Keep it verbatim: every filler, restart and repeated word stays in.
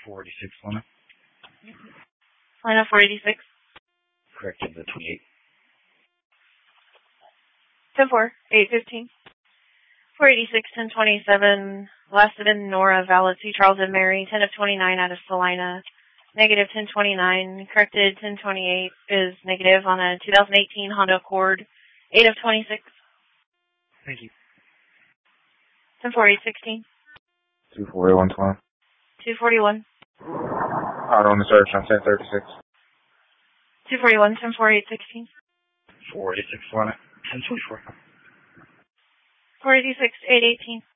four eighty-six, Lana. Lana four eighty-six. Corrected the twenty-eight. ten four, eight fifteen. four eighty-six, ten twenty-seven. Lasted in Nora, valid C. Charles and Mary, ten of twenty-nine out of Salina. Negative ten twenty-nine. Corrected ten twenty-eight is negative on a two thousand eighteen Honda Accord. eight of twenty-six. Thank you. ten four, eight sixteen. two forty-one, twenty. two forty-one. Out on the search on ten thirty-six. two forty-one, ten four, eight sixteen. four eighty-six, Lana. ten twenty-four. four eighty-six, eight eighteen.